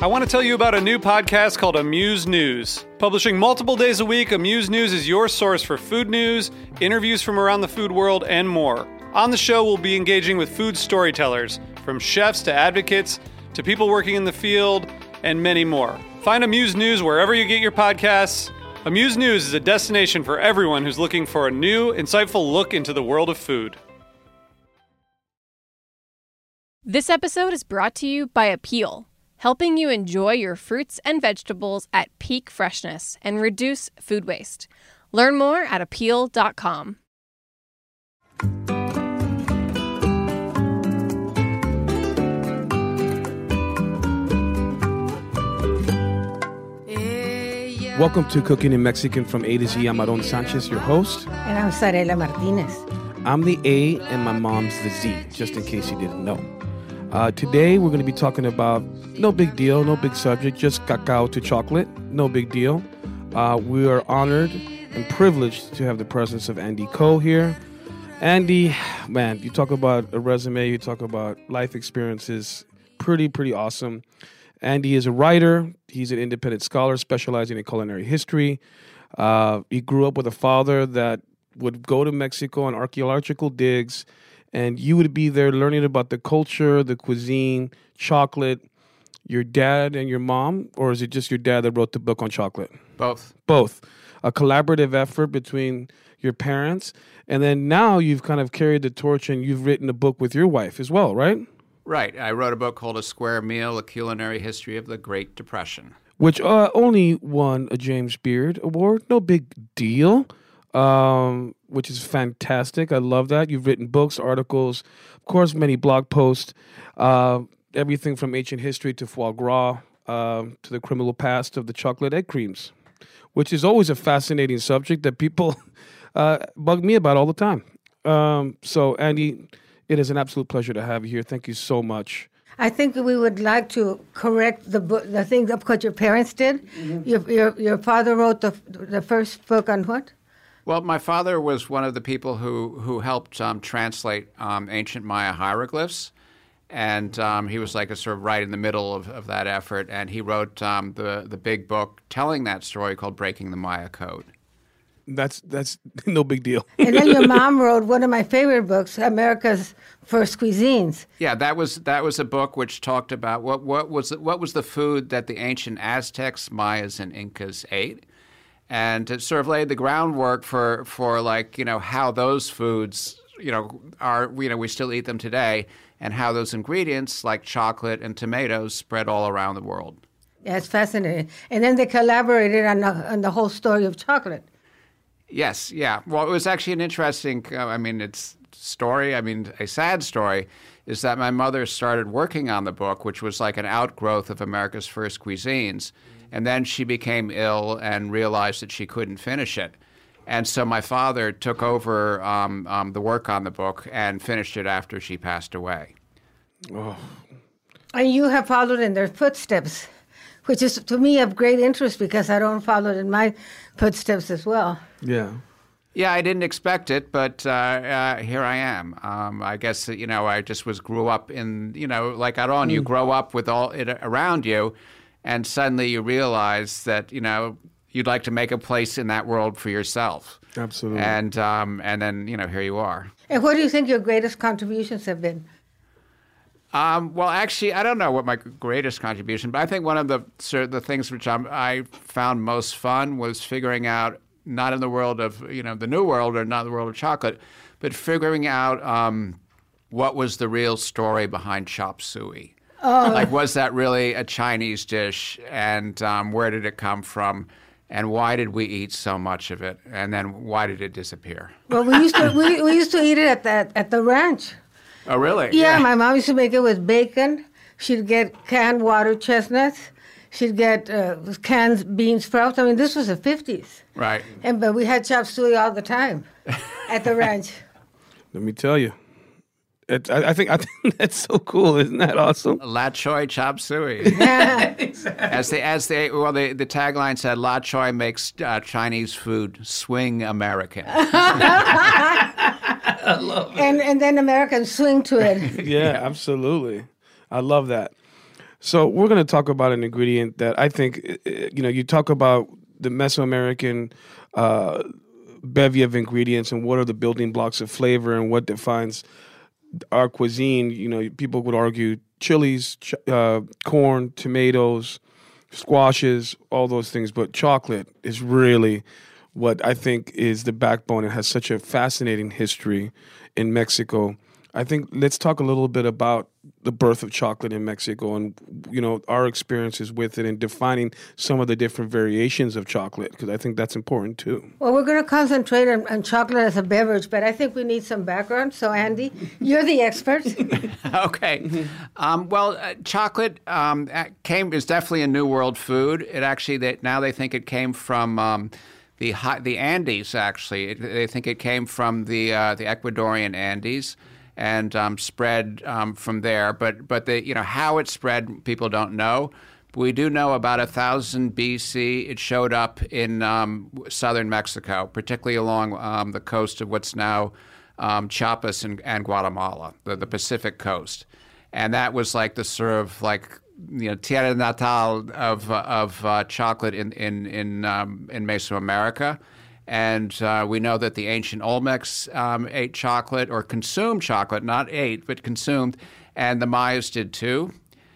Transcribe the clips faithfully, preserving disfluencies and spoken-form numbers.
I want to tell you about a new podcast called Amuse News. Publishing multiple days a week, Amuse News is your source for food news, interviews from around the food world, and more. On the show, we'll be engaging with food storytellers, from chefs to advocates to people working in the field, and many more. Find Amuse News wherever you get your podcasts. Amuse News is a destination for everyone who's looking for a new, insightful look into the world of food. This episode is brought to you by Apeel, helping you enjoy your fruits and vegetables at peak freshness and reduce food waste. Learn more at apeel dot com. Welcome to Cooking in Mexican from A to Z. I'm Aarón Sanchez, your host. And I'm Sarela Martinez. I'm the A and my mom's the Z, just in case you didn't know. Uh, today, we're going to be talking about no big deal, no big subject, just cacao to chocolate, no big deal. Uh, we are honored and privileged to have the presence of Andy Ko here. Andy, man, you talk about a resume, you talk about life experiences, pretty, pretty awesome. Andy is a writer. He's an independent scholar specializing in culinary history. Uh, he grew up with a father that would go to Mexico on archaeological digs, and you would be there learning about the culture, the cuisine, chocolate. Your dad and your mom, or is it just your dad that wrote the book on chocolate? Both. Both. A collaborative effort between your parents, and then now you've kind of carried the torch and you've written a book with your wife as well, right? Right. I wrote a book called A Square Meal, A Culinary History of the Great Depression. Which uh, only won a James Beard Award. No big deal, um, which is fantastic. I love that. You've written books, articles, of course, many blog posts, uh, everything from ancient history to foie gras, uh, to the criminal past of the chocolate egg creams, which is always a fascinating subject that people uh, bug me about all the time. Um, so, Andy, it is an absolute pleasure to have you here. Thank you so much. I think we would like to correct the book, the thing of what your parents did. Mm-hmm. Your, your your father wrote the the first book on what? Well, my father was one of the people who who helped um, translate um, ancient Maya hieroglyphs, and um, he was like a sort of right in the middle of, of that effort. And he wrote um, the the big book telling that story called Breaking the Maya Code. That's that's no big deal. And then your mom wrote one of my favorite books, America's First Cuisines. Yeah, that was that was a book which talked about what what was what was the food that the ancient Aztecs, Mayas, and Incas ate, and it sort of laid the groundwork for for like you know how those foods you know are you know we still eat them today, and how those ingredients like chocolate and tomatoes spread all around the world. Yeah, it's fascinating. And then they collaborated on the, on the whole story of chocolate. Yes, yeah. Well, it was actually an interesting, uh, I mean, it's story, I mean, a sad story, is that my mother started working on the book, which was like an outgrowth of America's First Cuisines, and then she became ill and realized that she couldn't finish it. And so my father took over um, um, the work on the book and finished it after she passed away. Oh. And you have followed in their footsteps, which is, to me, of great interest because I don't follow in my footsteps as well. Yeah. Yeah, I didn't expect it, but uh, uh, here I am. Um, I guess, you know, I just was grew up in, you know, like Aarón, mm. you grow up with all it around you, and suddenly you realize that, you know, you'd like to make a place in that world for yourself. Absolutely. And um, and then, you know, here you are. And what do you think your greatest contributions have been? Um, well, actually, I don't know what my greatest contribution, but I think one of the sort of the things which I'm, I found most fun was figuring out, not in the world of, you know, the new world or not the world of chocolate, but figuring out um, what was the real story behind chop suey. Oh. Like, was that really a Chinese dish, and um, where did it come from, and why did we eat so much of it, and then why did it disappear? Well, we used to we, we used to eat it at the at the ranch. Oh, really? Yeah, yeah, my mom used to make it with bacon. She'd get canned water chestnuts. She'd get uh, canned bean sprouts. I mean, this was the fifties. Right. And but we had chop suey all the time at the ranch. Let me tell you, it, I, I think I think that's so cool. Isn't that awesome? La Choy chop suey. Exactly. As they as they well, the the tagline said, "La Choy makes uh, Chinese food swing American." I love it. And and then Americans swing to it. Yeah, absolutely. I love that. So we're going to talk about an ingredient that I think, you know, you talk about the Mesoamerican uh, bevy of ingredients and what are the building blocks of flavor and what defines our cuisine. You know, people would argue chilies, ch- uh, corn, tomatoes, squashes, all those things. But chocolate is really what I think is the backbone and has such a fascinating history in Mexico. I think let's talk a little bit about the birth of chocolate in Mexico and, you know, our experiences with it and defining some of the different variations of chocolate, because I think that's important too. Well, we're going to concentrate on, on chocolate as a beverage, but I think we need some background. So, Andy, you're the expert. Okay. Um, well, uh, chocolate um, came is definitely a New World food. It actually, they, now they think it came from um, the high, the Andes, actually. It, they think it came from the uh, the Ecuadorian Andes. And um, spread um, from there, but but the you know how it spread, people don't know. But we do know about a thousand B C it showed up in um, southern Mexico, particularly along um, the coast of what's now um, Chiapas and, and Guatemala, the, the Pacific coast, and that was like the sort of like you know tierra natal of of uh, chocolate in in in um, in Mesoamerica. And uh, we know that the ancient Olmecs um, ate chocolate or consumed chocolate, not ate, but consumed, and the Mayas did too.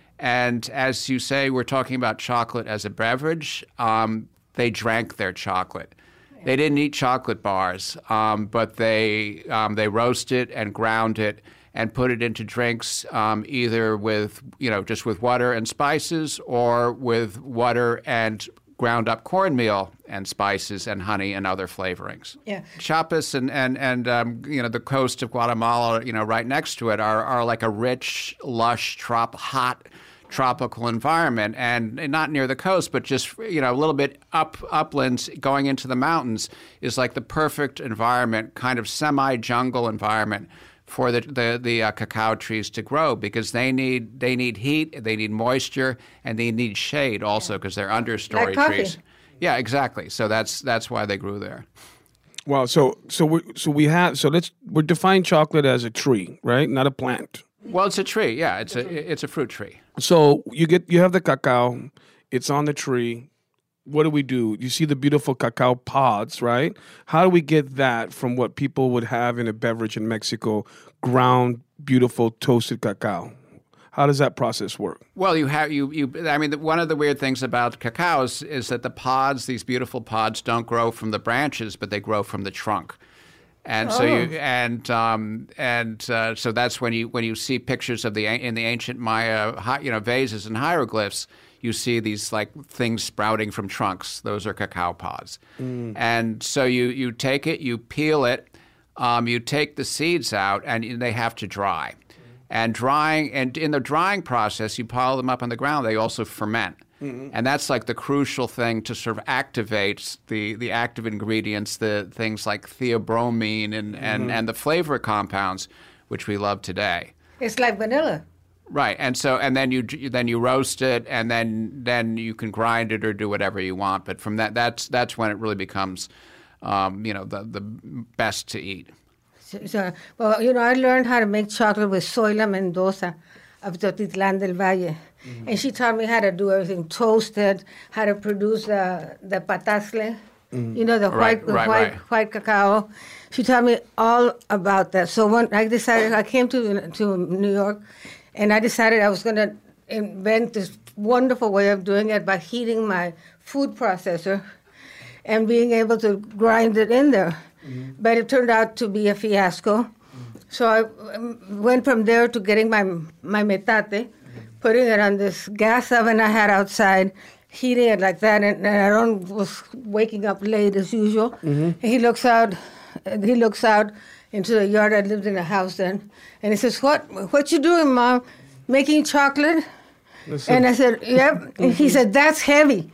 And as you say, we're talking about chocolate as a beverage. Um, they drank their chocolate. They didn't eat chocolate bars, um, but they um, they roast it and ground it and put it into drinks, um, either with you know just with water and spices, or with water and ground up cornmeal and spices and honey and other flavorings. Yeah. Chiapas and and and um, you know the coast of Guatemala, you know, right next to it, are are like a rich, lush, trop hot tropical environment, and not near the coast, but just you know a little bit up uplands, going into the mountains, is like the perfect environment, kind of semi-jungle environment for the the, the uh, cacao trees to grow, because they need they need heat, they need moisture, and they need shade also, because they're understory like trees. Yeah, exactly. So that's that's why they grew there. Wow. So so we so we have so let's we're defining chocolate as a tree, right? Not a plant. Well, it's a tree. Yeah, it's a it's a fruit tree. So you get you have the cacao, it's on the tree. What do we do? You see the beautiful cacao pods, right? How do we get that from what people would have in a beverage in Mexico, ground, beautiful, toasted cacao? How does that process work? Well, you have you you. I mean, one of the weird things about cacao is, is that the pods, these beautiful pods, don't grow from the branches, but they grow from the trunk. And so you and um, and uh, so that's when you when you see pictures of the in the ancient Maya, you know, vases and hieroglyphs. You see these like things sprouting from trunks. Those are cacao pods. Mm. And so you, you take it, you peel it, um, you take the seeds out, and they have to dry. And drying, and in the drying process, you pile them up on the ground. They also ferment. Mm-hmm. And that's like the crucial thing to sort of activate the, the active ingredients, the things like theobromine and, mm-hmm. and, and the flavor compounds, which we love today. It's like vanilla. Right, and so and then you then you roast it, and then then you can grind it or do whatever you want. But from that, that's that's when it really becomes, um, you know, the the best to eat. So, so, well, you know, I learned how to make chocolate with Zoila Mendoza of Totitlan del Valle, mm-hmm. and she taught me how to do everything: toasted, how to produce the the patasle, mm-hmm. you know, the right, white the right, white right. white cacao. She taught me all about that. So when I decided, I came to to New York. And I decided I was going to invent this wonderful way of doing it by heating my food processor and being able to grind it in there. Mm-hmm. But it turned out to be a fiasco. Mm-hmm. So I went from there to getting my my metate, mm-hmm. putting it on this gas oven I had outside, heating it like that. And, and Aaron was waking up late as usual. Mm-hmm. And he looks out. He looks out. into the yard. I lived in a house then. And he says, what What you doing, Mom? Making chocolate? Listen. And I said, yep. And he said, that's heavy.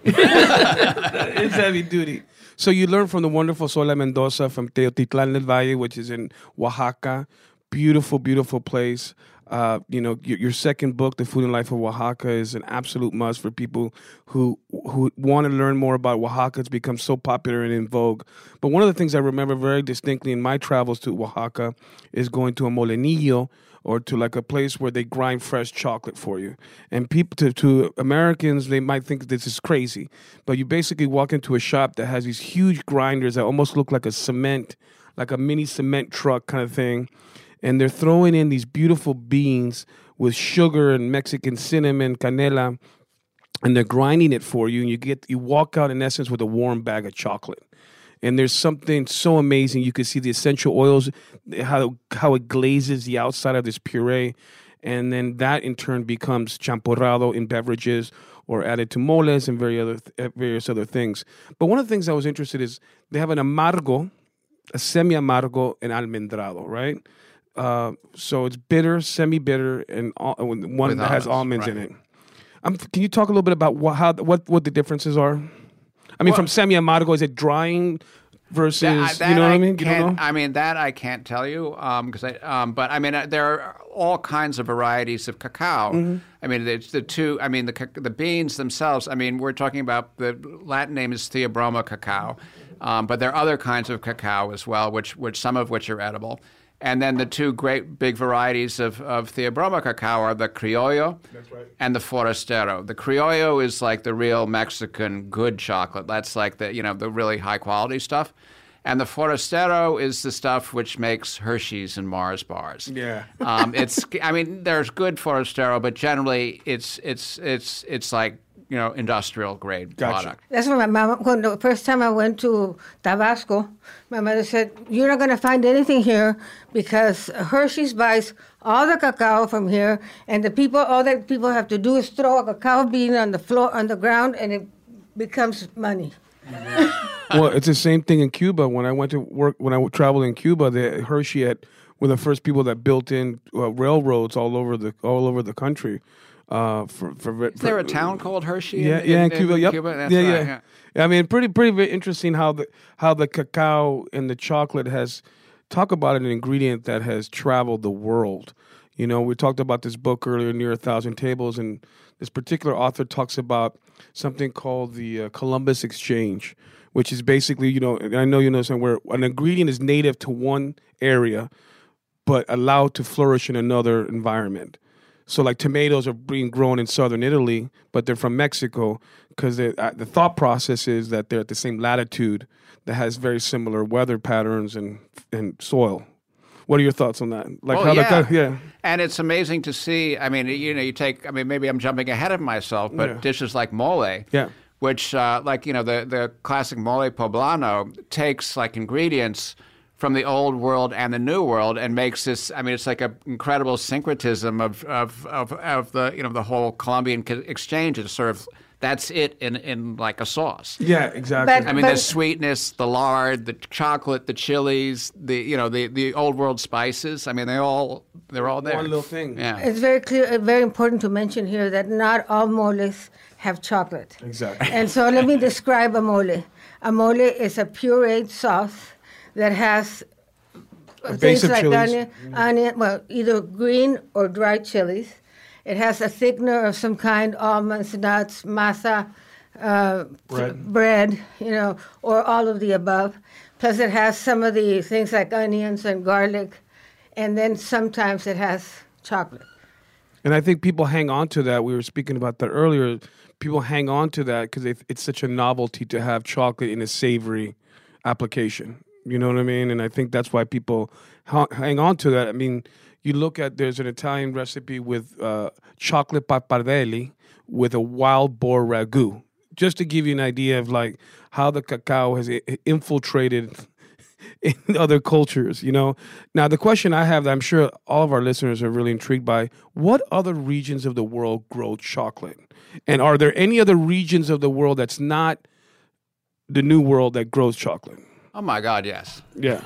It's heavy duty. So you learned from the wonderful Zoila Mendoza from Teotitlán del Valle, which is in Oaxaca. Beautiful, beautiful place. Uh, you know, your, your second book, The Food and Life of Oaxaca, is an absolute must for people who who want to learn more about Oaxaca. It's become so popular and in vogue. But one of the things I remember very distinctly in my travels to Oaxaca is going to a molenillo, or to like a place where they grind fresh chocolate for you. And people, to, to Americans, they might think this is crazy, but you basically walk into a shop that has these huge grinders that almost look like a cement, like a mini cement truck kind of thing, and they're throwing in these beautiful beans with sugar and Mexican cinnamon, canela, and they're grinding it for you, and you get you walk out in essence with a warm bag of chocolate. And there's something so amazing. You can see the essential oils, how how it glazes the outside of this puree, and then that in turn becomes champurrado in beverages or added to moles and very other various other things. But one of the things I was interested in is they have an amargo, a semi-amargo, and almendrado, right? Uh, so it's bitter, semi-bitter, and all, one With that has almonds, almonds right. in it. Um, can you talk a little bit about what, how what what the differences are? I mean, Well, from semi-amargo, is it drying versus, That- that you know what I I mean? You don't can't- know? I mean, that I can't tell you, um, because I, um, but I mean, uh, there are all kinds of varieties of cacao. Mm-hmm. I mean, it's the two, I mean, the ca- the beans themselves, I mean, we're talking about, the Latin name is Theobroma cacao, um, but there are other kinds of cacao as well, which, which some of which are edible. And then the two great big varieties of, of Theobroma cacao are the Criollo and the Forastero. The Criollo is like the real Mexican good chocolate. That's like the, you know, the really high quality stuff. And the Forastero is the stuff which makes Hershey's and Mars bars. Yeah. um, it's, I mean, there's good Forastero, but generally it's, it's, it's, it's like, you know, industrial grade Gotcha. product. That's what my mom, when the first time I went to Tabasco, my mother said, you're not going to find anything here because Hershey's buys all the cacao from here, and the people, all that people have to do is throw a cacao bean on the floor, on the ground, and it becomes money. Well, it's the same thing in Cuba. When I went to work, when I traveled in Cuba, the Hershey had were the first people that built in uh, railroads all over the all over the country. Uh, for, for, Is there a town called Hershey? Yeah, in, yeah, in, in Cuba. Yep. Cuba? That's yeah, right, yeah, yeah. yeah. I mean, pretty, pretty very interesting how the how the cacao and the chocolate has talk about an ingredient that has traveled the world. You know, we talked about this book earlier, Near a Thousand Tables, and this particular author talks about something called the uh, Columbus Exchange, which is basically, you know, and I know you know somewhere an ingredient is native to one area, but allowed to flourish in another environment. So, like tomatoes are being grown in southern Italy, but they're from Mexico because uh, the thought process is that they're at the same latitude that has very similar weather patterns and and soil. What are your thoughts on that? Like Well, how yeah. the yeah. And it's amazing to see. I mean, you know, you take. I mean, maybe I'm jumping ahead of myself, but Yeah. dishes like mole, Yeah. which, uh, like you know, the the classic mole poblano takes like ingredients from the old world and the new world and makes this. I mean, it's like an incredible syncretism of of of, of the you know the whole Colombian co- exchange. It's sort of that's it in in like a sauce. Yeah, exactly. But- I mean, the sweetness, the lard, the chocolate, the chilies, the you know the, the old world spices. I mean, they all they're all there. One little thing. Yeah. It's very clear, uh, very important to mention here that not all moles have chocolate. Exactly. And so let me describe a mole. A mole is a pureed sauce that has base things of like chilies. onion, onion, well, either green or dried chilies. It has a thickener of some kind, almonds, nuts, masa, uh, Bread. bread, you know, or all of the above. Plus, it has some of the things like onions and garlic, and then sometimes it has chocolate. And I think people hang on to that. We were speaking about that earlier. People hang on to that because it's such a novelty to have chocolate in a savory application. You know what I mean? And I think that's why people ha- hang on to that. I mean, you look at, there's an Italian recipe with uh, chocolate pappardelle with a wild boar ragu. Just to give you an idea of like how the cacao has I- infiltrated in other cultures, you know. Now, the question I have that I'm sure all of our listeners are really intrigued by, what other regions of the world grow chocolate? And are there any other regions of the world that's not the New World that grows chocolate? Oh my God, yes. Yeah.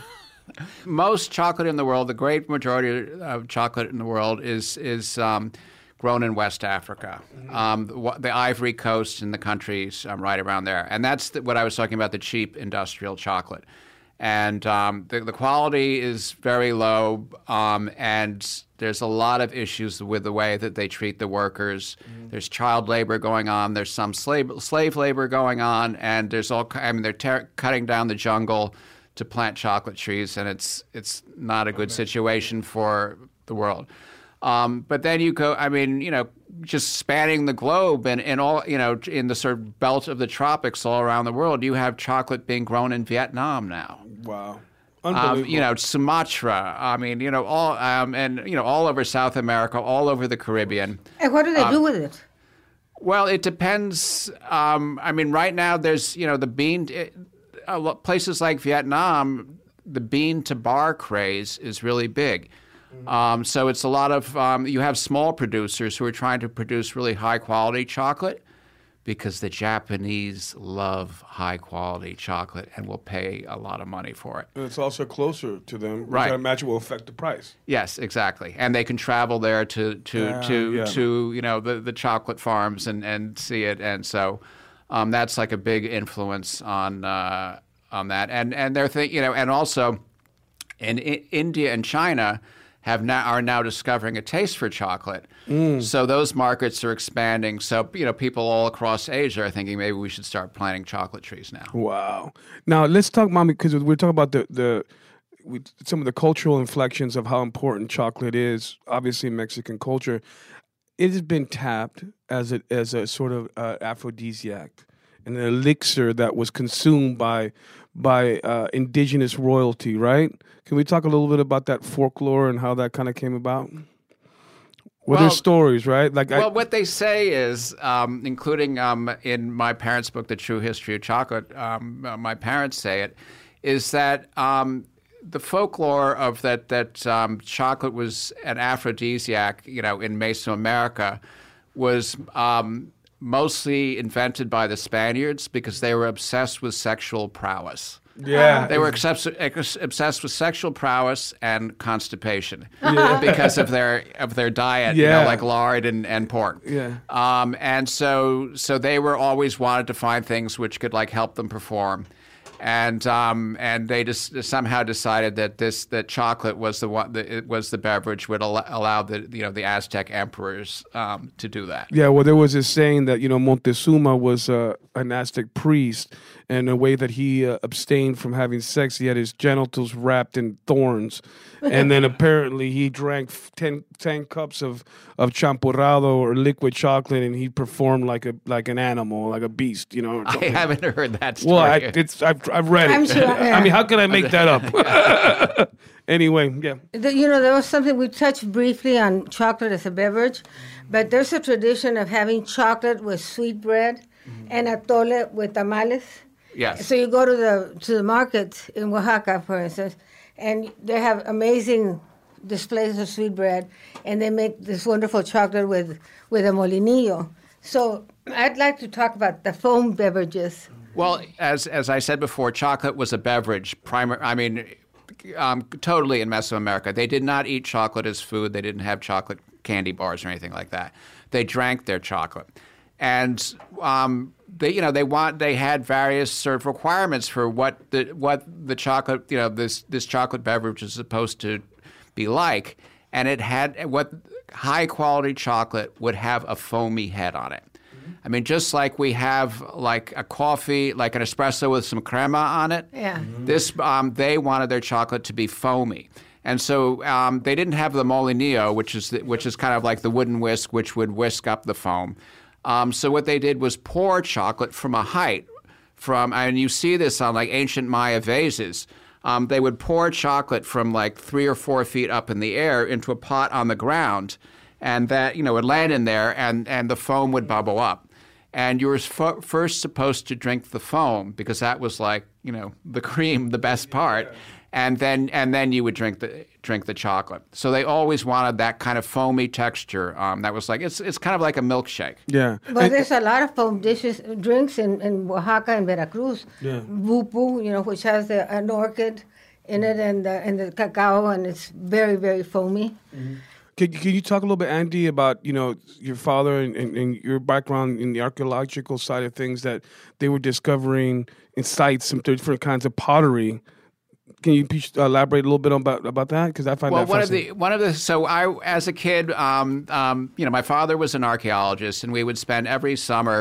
Most chocolate in the world, the great majority of chocolate in the world, is is um, grown in West Africa, um, the, the Ivory Coast and the countries um, right around there, and that's the, what I was talking about—the cheap industrial chocolate. And um, the, the quality is very low, um, and there's a lot of issues with the way that they treat the workers. Mm-hmm. There's child labor going on. There's some slave slave labor going on, and there's all. I mean, they're ter- cutting down the jungle to plant chocolate trees, and it's it's not a good situation for the world. Um, but then you go, I mean, you know, just spanning the globe and, and all, you know, in the sort of belt of the tropics all around the world, you have chocolate being grown in Vietnam now. Wow. Um, you know, Sumatra. I mean, you know, all um, and you know, all over South America, all over the Caribbean. And what do they um, do with it? Well, it depends. Um, I mean, right now there's, you know, the bean. It, uh, places like Vietnam, the bean to bar craze is really big. Um, so it's a lot of um, you have small producers who are trying to produce really high quality chocolate, because the Japanese love high-quality chocolate and will pay a lot of money for it. And it's also closer to them, which Right. I imagine will affect the price. Yes, exactly. And they can travel there to to Yeah, to, yeah. to you know the, the chocolate farms and, and see it. And so um, that's like a big influence on uh, on that. And and they're think you know and also in, in India and China have now are now discovering a taste for chocolate. Mm. So those markets are expanding. So you know people all across Asia are thinking maybe we should start planting chocolate trees now. Wow. Now let's talk, Mommy, because we're talking about the the we, some of the cultural inflections of how important chocolate is. Obviously, in Mexican culture, it has been tapped as a as a sort of uh, aphrodisiac, an elixir that was consumed by by uh, indigenous royalty. Right? Can we talk a little bit about that folklore and how that kind of came about? Well, Well, there's stories, right? Like, Well, I, what they say is, um, including um, in my parents' book, The True History of Chocolate, um, uh, my parents say it, is that um, the folklore of that that um, chocolate was an aphrodisiac, you know, in Mesoamerica, was um, mostly invented by the Spaniards because they were obsessed with sexual prowess. yeah, They were obsessed, obsessed with sexual prowess and constipation because of their of their diet, you Yeah. know, like lard and, and pork. Yeah. Um, and so so they were always wanted to find things which could like help them perform. And um, and they just somehow decided that this that chocolate was the one that it was the beverage would al- allow the you know the Aztec emperors um, to do that. Yeah, well, there was this saying that, you know, Montezuma was uh, an Aztec priest, and the way that he uh, abstained from having sex, he had his genitals wrapped in thorns. And then apparently he drank ten, ten cups of, of champurrado or liquid chocolate, and he performed like a like an animal, like a beast, you know. or I something. haven't heard that story. Well, I, it's I've, I've read it. I'm sure, yeah. I mean, how can I make that up? Anyway, yeah. The- You know, there was something we touched briefly on chocolate as a beverage, but there's a tradition of having chocolate with sweet bread and atole with tamales. Yes. So you go to the to the market in Oaxaca, for instance, and they have amazing displays of sweet bread, and they make this wonderful chocolate with with a molinillo. So I'd like to talk about the foam beverages. Well, as as I said before, chocolate was a beverage. Primar- I mean, um, totally in Mesoamerica. They did not eat chocolate as food. They didn't have chocolate candy bars or anything like that. They drank their chocolate, and um, they, you know, they want they had various sort of requirements for what the what the chocolate, you know, this this chocolate beverage is supposed to be like, and it had what high quality chocolate would have a foamy head on it. I mean, just like we have like a coffee, like an espresso with some crema on it. Yeah. This, um, they wanted their chocolate to be foamy, and so um, they didn't have the molinillo, which is the, which is kind of like the wooden whisk, which would whisk up the foam. Um, so what they did was pour chocolate from a height, from and you see this on like ancient Maya vases. Um, they would pour chocolate from like three or four feet up in the air into a pot on the ground, and that you know would land in there, and and the foam would bubble up. And you were f- first supposed to drink the foam because that was like you know the cream, the best part, and then and then you would drink the drink the chocolate. So they always wanted that kind of foamy texture. Um, that was like it's it's kind of like a milkshake. Yeah. Well, And- there's a lot of foam dishes, drinks in, in Oaxaca and Veracruz. Yeah. Bupu, you know, which has the, an orchid in it and the, and the cacao, and it's very, very foamy. Can, can you talk a little bit, Andy, about you know your father and, and, and your background in the archaeological side of things that they were discovering in sites some different kinds of pottery? Can you please elaborate a little bit about about that? Because I find Well, that one of fascinating. the one of the so I as a kid, um, um, you know, my father was an archaeologist, and we would spend every summer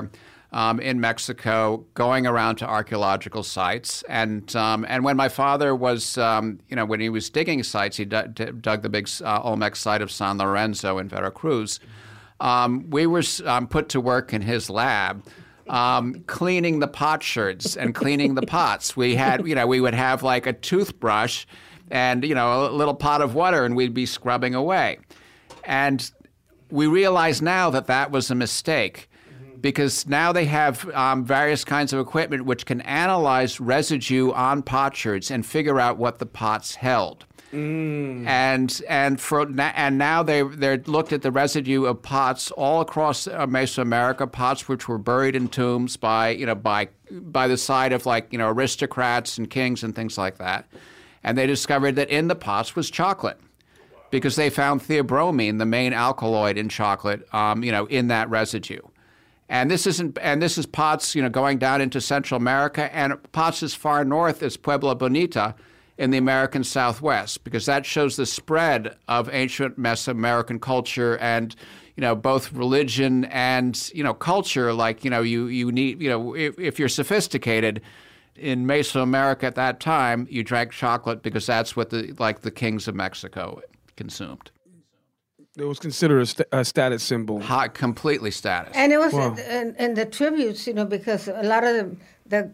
um, in Mexico, going around to archaeological sites. And um, and when my father was, um, you know, when he was digging sites, he d- d- dug the big uh, Olmec site of San Lorenzo in Veracruz. Um, we were um, put to work in his lab. Um, cleaning the potsherds and cleaning the pots. We had, you know, we would have like a toothbrush and, you know, a little pot of water, and we'd be scrubbing away. And we realize now that that was a mistake, because now they have um, various kinds of equipment which can analyze residue on potsherds and figure out what the pots held. Mm. And and for and now they they looked at the residue of pots all across uh, Mesoamerica, pots which were buried in tombs by you know by by the side of like you know aristocrats and kings and things like that, and they discovered that in the pots was chocolate, because they found theobromine, the main alkaloid in chocolate, um, you know, in that residue. And this isn't and this is pots you know going down into Central America, and pots as far north as Puebla Bonita in the American Southwest, because that shows the spread of ancient Mesoamerican culture and, you know, both religion and, you know, culture. Like, you know, you, you need, you know, if, if you're sophisticated in Mesoamerica at that time, you drank chocolate because that's what the, like the kings of Mexico consumed. It was considered a, st- a status symbol. Hot, completely status. And it was, Wow. and, and the tributes, you know, because a lot of the, the,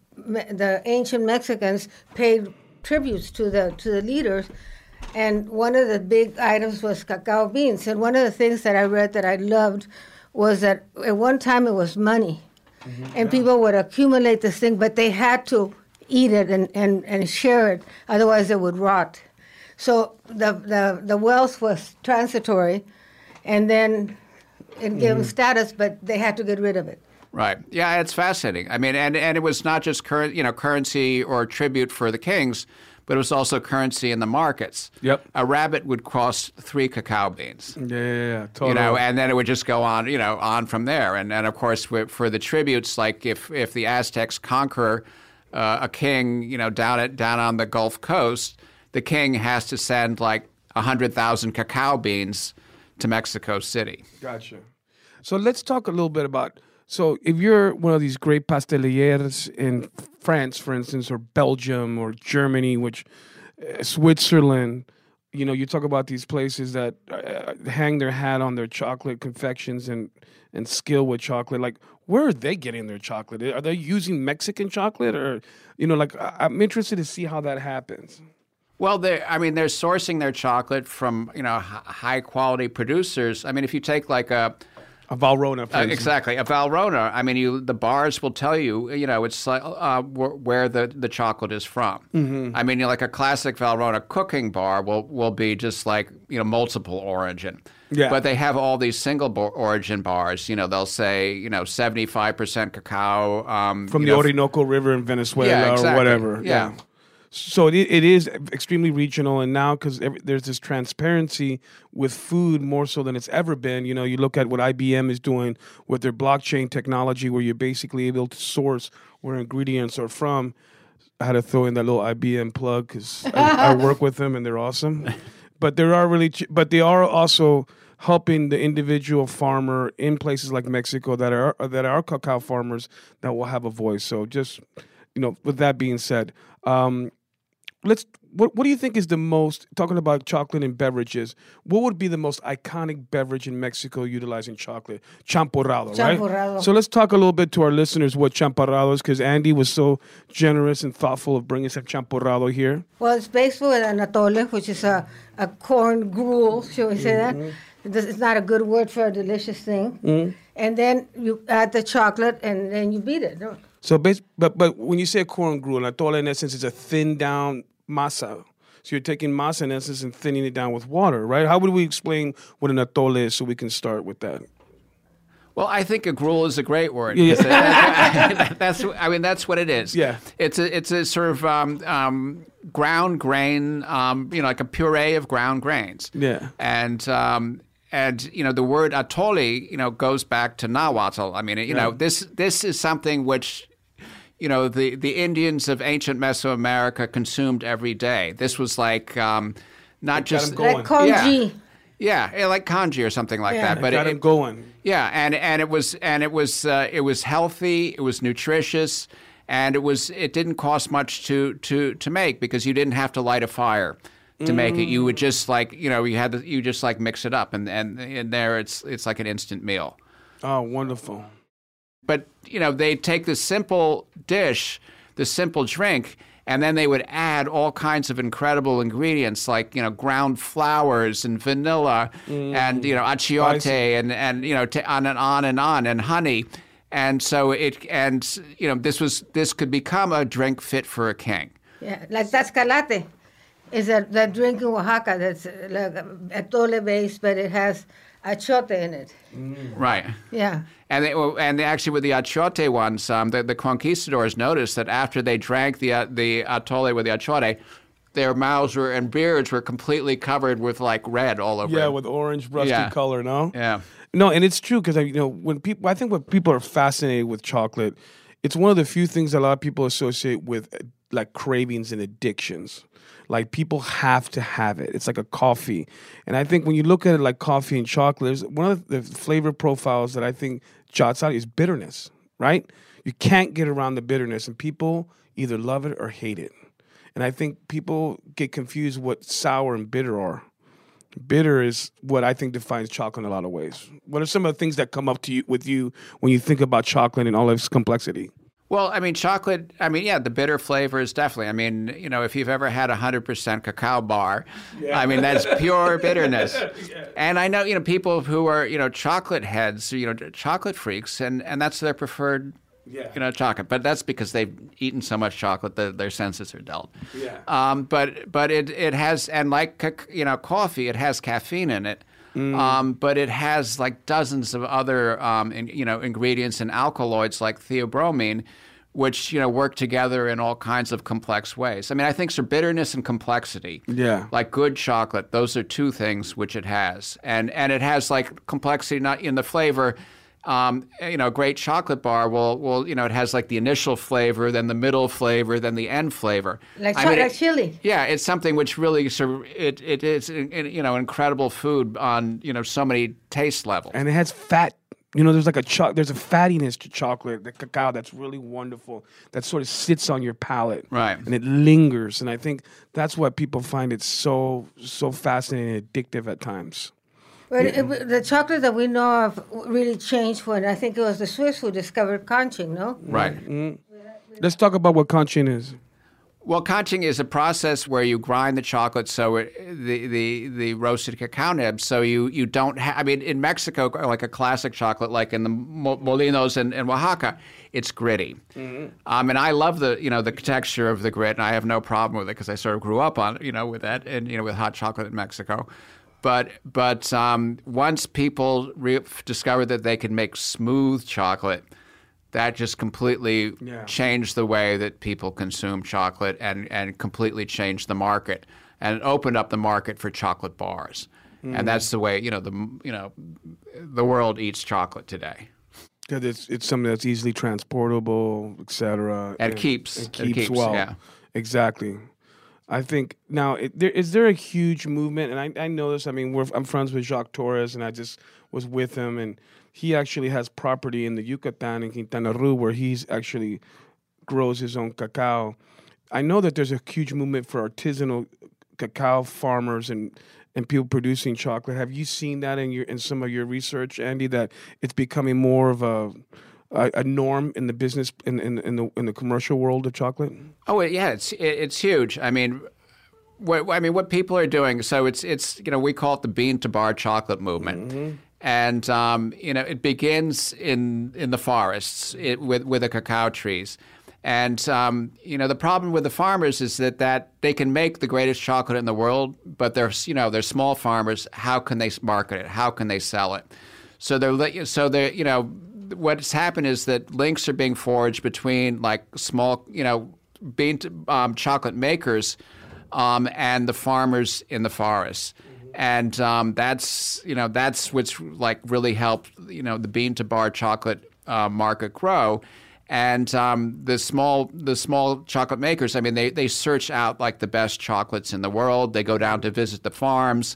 the ancient Mexicans paid tributes to the to the leaders, and one of the big items was cacao beans. And one of the things that I read that I loved was that at one time it was money, mm-hmm. and yeah. people would accumulate this thing, but they had to eat it and, and, and share it, otherwise it would rot. So the the, the wealth was transitory, and then it gave mm-hmm. them status, but they had to get rid of it. Right. Yeah, it's fascinating. I mean, and, and it was not just cur- you know currency or tribute for the kings, but it was also currency in the markets. Yep. A rabbit would cost three cacao beans. Yeah, yeah, yeah. Totally. You know, and then it would just go on, you know, on from there. And and of course, for the tributes, like if if the Aztecs conquer uh, a king, you know, down at down on the Gulf Coast, the king has to send like a hundred thousand cacao beans to Mexico City. Gotcha. So let's talk a little bit about. So if you're one of these great pasteliers in France, for instance, or Belgium or Germany, which uh, Switzerland, you know, you talk about these places that uh, hang their hat on their chocolate confections and, and skill with chocolate. Like, where are they getting their chocolate? Are they using Mexican chocolate? Or, you know, like, I'm interested to see how that happens. Well, they I mean, they're sourcing their chocolate from, you know, h- high-quality producers. I mean, if you take like a... A Valrhona, for uh, instance. Exactly. A Valrhona, I mean, you the bars will tell you, you know, it's like, uh, wh- where the, the chocolate is from. Mm-hmm. I mean, you know, like a classic Valrhona cooking bar will, will be just like, you know, multiple origin. Yeah. But they have all these single bo- origin bars. You know, they'll say, you know, seventy-five percent cacao. Um, From the know, Orinoco River in Venezuela yeah, exactly. or whatever. Yeah. yeah. So it, it is extremely regional, and now because there's this transparency with food more so than it's ever been. You know, you look at what I B M is doing with their blockchain technology, where you're basically able to source where ingredients are from. I had to throw in that little I B M plug because I, I work with them and they're awesome. But there are really, but they are also helping the individual farmer in places like Mexico that are that are cacao farmers that will have a voice. So just, you know, with that being said. Um, Let's. What What do you think is the most, talking about chocolate and beverages, what would be the most iconic beverage in Mexico utilizing chocolate? Champorrado, right? Champorrado. So let's talk a little bit to our listeners what champorrado is, because Andy was so generous and thoughtful of bringing some champorrado here. Well, it's based with an atole, which is a, a corn gruel, shall we say Mm-hmm. that? It's not a good word for a delicious thing. Mm-hmm. And then you add the chocolate, and then you beat it. So, bas- but but when you say corn gruel, atole in essence is a thin down masa. So you're taking masa in essence and thinning it down with water, right? How would we explain what an atole is so we can start with that? Well, I think a gruel is a great word. Yeah. That's, that's, I mean, that's what it is. Yeah. It's a, it's a sort of um, um, ground grain, um, you know, like a puree of ground grains. Yeah. And, um, and you know, the word atole, you know, goes back to Nahuatl. I mean, you know, this this is something which, you know, the, the Indians of ancient Mesoamerica consumed every day. This was like um, not Got just... 'em going. Like congee. Yeah. Yeah, yeah, like congee or something like Yeah. that. But got it, him going. Yeah, and, and it was and it was uh, it was healthy. It was nutritious, and it was it didn't cost much to to to make because you didn't have to light a fire to make it. You would just like you know you had to, you just like mix it up, and and in there it's it's like an instant meal. Oh, wonderful. But you know they take this simple dish, this simple drink. And then they would add all kinds of incredible ingredients like, you know, ground flowers and vanilla mm. and, you know, achiote and, and, you know, t- on and on and on and honey. And so it, and, you know, this was, this could become a drink fit for a king. Yeah, like Tascalate is a, that drink in Oaxaca that's like atole based, but it has achiote in it. Mm. Right. Yeah. And they, and they actually with the achiote ones, um, the, the conquistadors noticed that after they drank the uh, the atole with the achiote, their mouths were and beards were completely covered with like red all over. Yeah, it. with orange rusty Yeah. color. No. Yeah. No, and it's true because you know when people, I think when people are fascinated with chocolate, it's one of the few things that a lot of people associate with uh, like cravings and addictions. Like people have to have it. It's like a coffee. And I think when you look at it like coffee and chocolate, one of the flavor profiles that I think jots out is bitterness, right? You can't get around the bitterness, and people either love it or hate it. And I think people get confused what sour and bitter are. Bitter is what I think defines chocolate in a lot of ways. What are some of the things that come up to you with you when you think about chocolate and all of its complexity? Well, I mean, chocolate, I mean, yeah, the bitter flavor is definitely, I mean, you know, if you've ever had a one hundred percent cacao bar, yeah. I mean, that's pure bitterness. Yeah. And I know, you know, people who are, you know, chocolate heads, you know, chocolate freaks, and, and that's their preferred, yeah. you know, chocolate. But that's because they've eaten so much chocolate that their senses are dulled. Yeah. Um, but but it, it has, and like, you know, coffee, it has caffeine in it. Mm. Um, but it has like dozens of other, um, in, you know, ingredients and alkaloids like theobromine, which, you know, work together in all kinds of complex ways. I mean, I think so bitterness and complexity, yeah, like good chocolate, those are two things which it has. And and it has like complexity not in the flavor. Um, you know, a great chocolate bar will, will, you know, it has like the initial flavor, then the middle flavor, then the end flavor. Like, I mean, like it, chili. Yeah, it's something which really, it it is, you know, incredible food on, you know, so many taste levels. And it has fat. You know, there's like a cho- there's a fattiness to chocolate, the cacao that's really wonderful, that sort of sits on your palate. Right. And it lingers. And I think that's why people find it so, so fascinating and addictive at times. Well, yeah. it, the chocolate that we know of really changed when I think it was the Swiss who discovered conching, no? Right. Mm-hmm. Let's talk about what conching is. Well, conching is a process where you grind the chocolate, so it, the, the the roasted cacao nibs, so you, you don't have, I mean, in Mexico, like a classic chocolate, like in the molinos in, in Oaxaca, it's gritty. Mm-hmm. Um, and I love the, you know, the texture of the grit, and I have no problem with it because I sort of grew up on, you know, with that and, you know, with hot chocolate in Mexico. But but um, once people re- discovered that they could make smooth chocolate, that just completely yeah. changed the way that people consume chocolate and, and completely changed the market and opened up the market for chocolate bars. Mm. And that's the way, you know, the you know the world eats chocolate today. Because it's it's something that's easily transportable, et cetera. And, and keeps. And keeps, it keeps well. Yeah. Exactly. I think now, it, there, is there a huge movement? And I, I know this. I mean, we're, I'm friends with Jacques Torres, and I just was with him, and he actually has property in the Yucatan and Quintana Roo where he's actually grows his own cacao. I know that there's a huge movement for artisanal cacao farmers and, and people producing chocolate. Have you seen that in your in some of your research, Andy? That it's becoming more of a a, a norm in the business in, in in the in the commercial world of chocolate? Oh yeah, it's it, it's huge. I mean. What, I mean, what people are doing, so it's, it's you know, we call it the bean to bar chocolate movement. Mm-hmm. And, um, you know, it begins in in the forests it, with, with the cacao trees. And, um, you know, the problem with the farmers is that, that they can make the greatest chocolate in the world, but they're, you know, they're small farmers. How can they market it? How can they sell it? So they're, so they're, you know, what's happened is that links are being forged between, like, small, you know, bean to, um, chocolate makers Um, and the farmers in the forests. Mm-hmm. And um, that's, you know, that's what's like really helped, you know, the bean to bar chocolate uh, market grow. And um, the small the small chocolate makers, I mean, they, they search out like the best chocolates in the world. They go down to visit the farms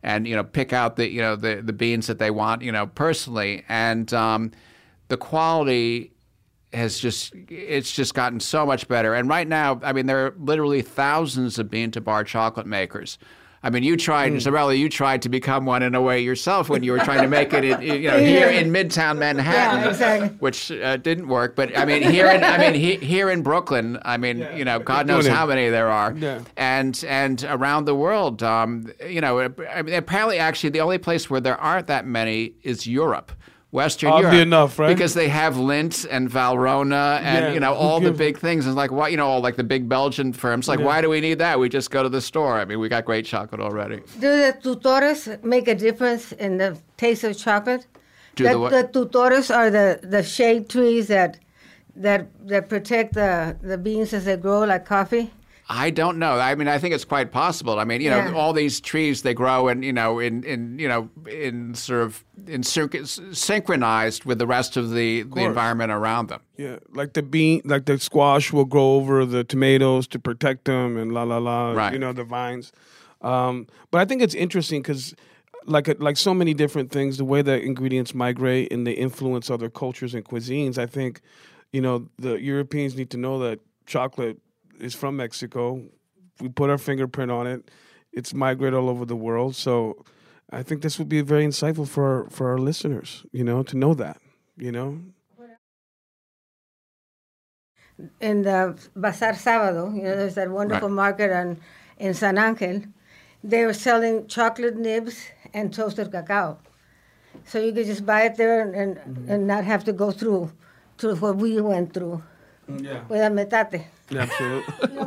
and you know pick out the you know the the beans that they want you know personally, and um, the quality has just it's just gotten so much better. And right now, I mean, there are literally thousands of bean to bar chocolate makers. I mean, you tried, mm. Isabella, you tried to become one in a way yourself when you were trying to make it, in, you know, here in Midtown Manhattan, yeah, exactly. which uh, didn't work. But I mean, here in, I mean, he, here in Brooklyn, I mean, yeah. you know, God knows how many there are, yeah. and and around the world, um, you know, I mean, apparently, actually, the only place where there aren't that many is Europe. Western Oddly Europe, enough, right? Because they have Lindt and Valrhona and yeah. you know all the big things. And like why you know all like the big Belgian firms. Like yeah. why do we need that? We just go to the store. I mean, we got great chocolate already. Do the tutores make a difference in the taste of chocolate? Do the, the what? The tutores are the, the shade trees that that that protect the the beans as they grow, like coffee. I don't know. I mean, I think it's quite possible. I mean, you know, yeah. all these trees they grow in, you know, in, in you know, in sort of in synchronized with the rest of the, of the environment around them. Yeah, like the bean, like the squash will grow over the tomatoes to protect them, and la la la. Right. You know, the vines. Um, but I think it's interesting because, like like so many different things, the way that ingredients migrate and they influence other cultures and cuisines. I think, you know, the Europeans need to know that chocolate is from Mexico. We put our fingerprint on it. It's migrated all over the world. So I think this would be very insightful for for our listeners, you know, to know that, you know. In the Bazar Sábado, you know, there's that wonderful right. market on, in San Angel. They were selling chocolate nibs and toasted cacao. So you could just buy it there and and, mm-hmm. and not have to go through, through what we went through. Yeah. With a metate. Absolutely.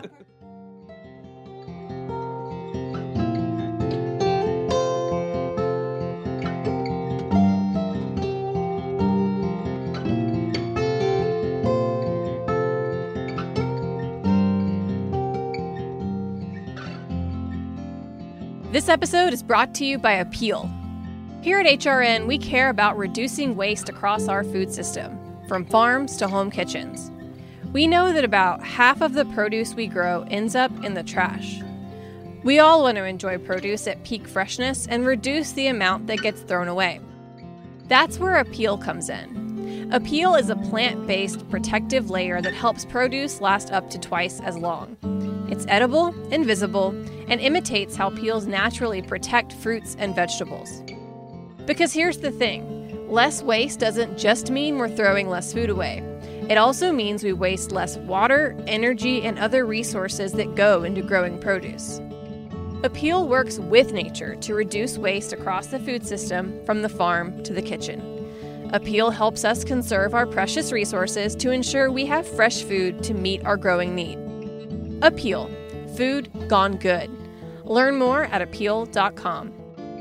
This episode is brought to you by Appeal. Here at H R N, we care about reducing waste across our food system, from farms to home kitchens. We know that about half of the produce we grow ends up in the trash. We all want to enjoy produce at peak freshness and reduce the amount that gets thrown away. That's where Appeal comes in. Appeal is a plant-based protective layer that helps produce last up to twice as long. It's edible, invisible, and imitates how peels naturally protect fruits and vegetables. Because here's the thing, less waste doesn't just mean we're throwing less food away. It also means we waste less water, energy, and other resources that go into growing produce. Appeal works with nature to reduce waste across the food system from the farm to the kitchen. Appeal helps us conserve our precious resources to ensure we have fresh food to meet our growing need. Appeal. Food gone good. Learn more at appeal dot com.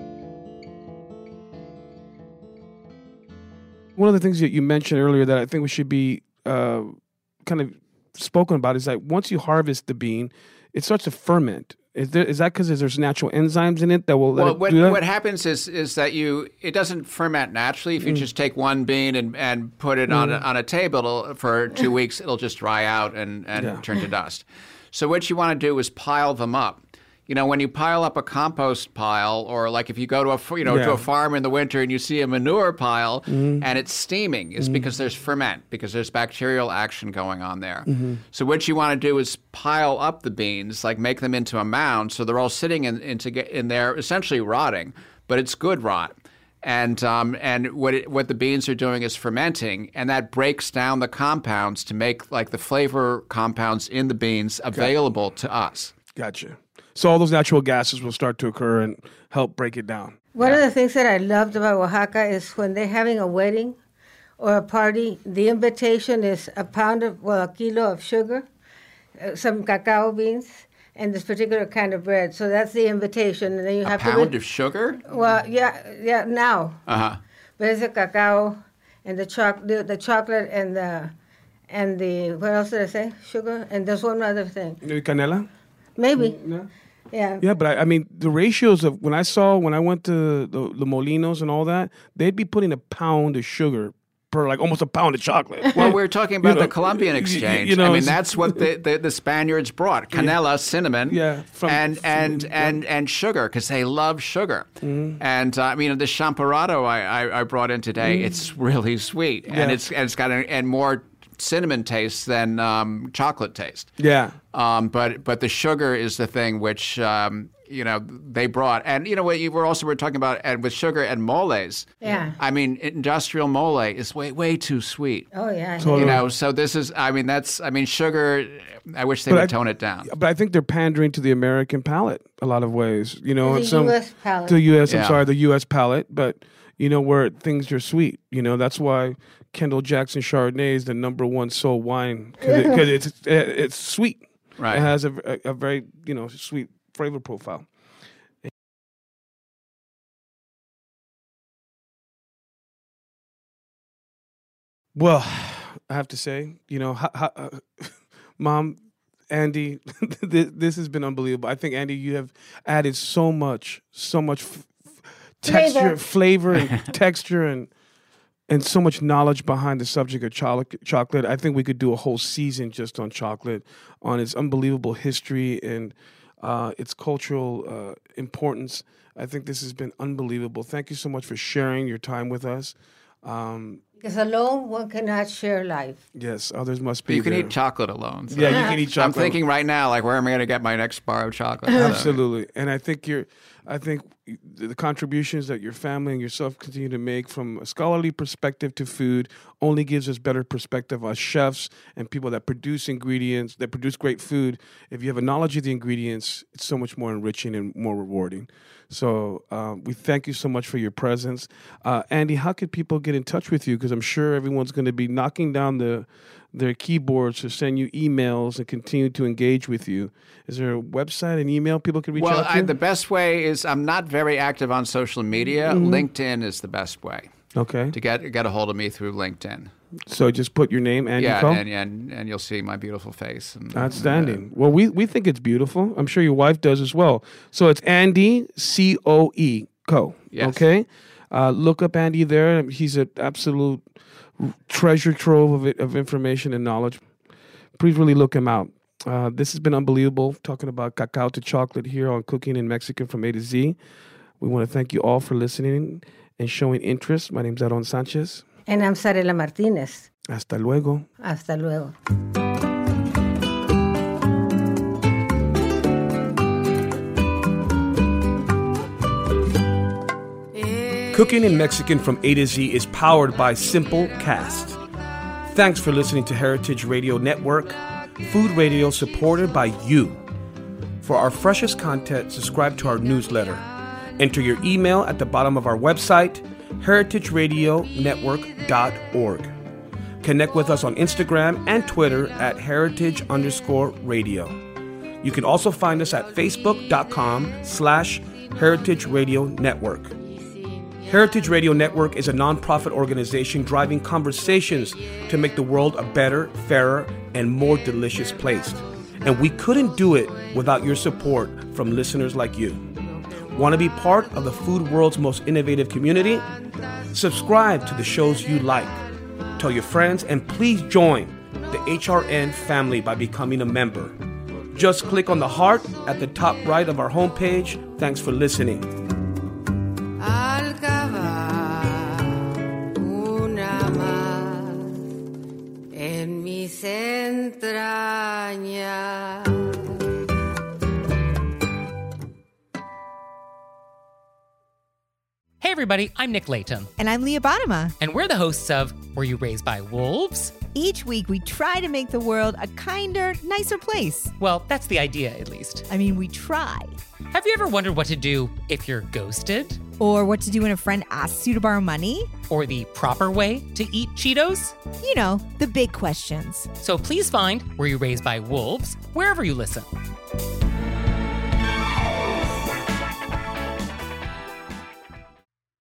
One of the things that you mentioned earlier that I think we should be uh, kind of spoken about is that once you harvest the bean, it starts to ferment. Is, there, is that because there's natural enzymes in it that will let well, it what, do that? what happens is is that you it doesn't ferment naturally. If you mm. just take one bean and, and put it mm. on, a, on a table it'll, for two weeks, it'll just dry out and, and yeah. turn to dust. So what you want to do is pile them up. You know, when you pile up a compost pile, or like if you go to a you know yeah. to a farm in the winter and you see a manure pile mm-hmm. and it's steaming, it's mm-hmm. because there's ferment, because there's bacterial action going on there. Mm-hmm. So what you want to do is pile up the beans, like make them into a mound, so they're all sitting in into in there, essentially rotting, but it's good rot. And um, and what it, what the beans are doing is fermenting, and that breaks down the compounds to make like the flavor compounds in the beans available to us. Gotcha. So all those natural gases will start to occur and help break it down. One Yeah. of the things that I loved about Oaxaca is when they're having a wedding or a party, the invitation is a pound of, well, a kilo of sugar, uh, some cacao beans, and this particular kind of bread. So that's the invitation. And then you A have pound to. of sugar? Well, yeah, yeah, now. Uh-huh. But it's the cacao and the, choc- the, the chocolate and the, and the, what else did I say? Sugar? And there's one other thing. Maybe canela? Maybe. Yeah. Yeah. Yeah, but I, I mean, the ratios of when I saw, when I went to the, the Molinos and all that, they'd be putting a pound of sugar per like almost a pound of chocolate. Well, we're talking about You know, the Columbian you- Exchange. you know, I mean, it's- that's what the, the, the Spaniards brought: canela, cinnamon, Yeah, from- and from- and yeah. and and sugar, because they love sugar. Mm-hmm. And uh, I mean, the champorado I, I, I brought in today, it's really sweet, and Mm-hmm. Yeah. it's and it's got a, and more cinnamon taste than um, chocolate taste. Yeah. Um, but but the sugar is the thing which um, you know they brought, and you know what you were also we're talking about, and with sugar and moles. Yeah. I mean, industrial mole is way way too sweet. Oh yeah. Totally. You know, so this is. I mean, that's. I mean, sugar. I wish they But would I- tone it down. But I think they're pandering to the American palate a lot of ways. You know, The in some, U S palate. To the U S. I'm Yeah. sorry, the U S palate. But you know where things are sweet. You know that's why Kendall Jackson Chardonnay is the number one sold wine because it, it's it's sweet. Right. It has a, a, a very you know sweet flavor profile. Well, I have to say, you know, ha, ha, uh, Mom, Andy, this, this has been unbelievable. I think, Andy, you have added so much, so much f- f- texture, flavor, and texture, and and so much knowledge behind the subject of chol- chocolate. I think we could do a whole season just on chocolate, on its unbelievable history and uh, its cultural uh, importance. I think this has been unbelievable. Thank you so much for sharing your time with us. Um, Because alone one cannot share life. yes, others must But be you can there. eat chocolate alone. So. Yeah, you can eat chocolate. I'm thinking right now, like, where am I going to get my next bar of chocolate? So- Absolutely, and I think you're. I think the contributions that your family and yourself continue to make from a scholarly perspective to food only gives us better perspective as chefs and people that produce ingredients that produce great food. If you have a knowledge of the ingredients, it's so much more enriching and more rewarding. So um, we thank you so much for your presence, uh, Andy. How could people get in touch with you? Because I'm sure everyone's going to be knocking down the their keyboards to send you emails and continue to engage with you. Is there a website, an email people can reach Well, out to? I, the best way is I'm not very active on social media. Mm-hmm. LinkedIn is the best way Okay. to get get a hold of me through LinkedIn. So just put your name, Andy Yeah, Coe? and, and and you'll see my beautiful face. And, Outstanding. Well, we, we think it's beautiful. I'm sure your wife does as well. So it's Andy, C O E, Co. Yes. Okay? Uh, look up Andy there. He's an absolute treasure trove of, it, of information and knowledge. Please really look him out. Uh, this has been unbelievable, talking about cacao to chocolate here on Cooking in Mexican from A to Z. We want to thank you all for listening and showing interest. My name's Aaron Sanchez. And I'm Sarela Martinez. Hasta luego. Hasta luego. Cooking in Mexican from A to Z is powered by Simple Cast. Thanks for listening to Heritage Radio Network, food radio supported by you. For our freshest content, subscribe to our newsletter. Enter your email at the bottom of our website, heritage radio network dot org. Connect with us on Instagram and Twitter at heritage underscore radio. You can also find us at facebook.com slash heritage radio network. Heritage Radio Network is a nonprofit organization driving conversations to make the world a better, fairer, and more delicious place. And we couldn't do it without your support from listeners like you. Want to be part of the food world's most innovative community? Subscribe to the shows you like. Tell your friends, and please join the H R N family by becoming a member. Just click on the heart at the top right of our homepage. Thanks for listening. Al cavar una más en mis entrañas. Hey everybody, I'm Nick Latham, And I'm Leah Bottima. and we're the hosts of Were You Raised by Wolves? Each week, we try to make the world a kinder, nicer place. Well, that's the idea, at least. I mean, we try. Have you ever wondered what to do if you're ghosted? Or what to do when a friend asks you to borrow money? Or the proper way to eat Cheetos? You know, the big questions. So please find Were You Raised by Wolves wherever you listen.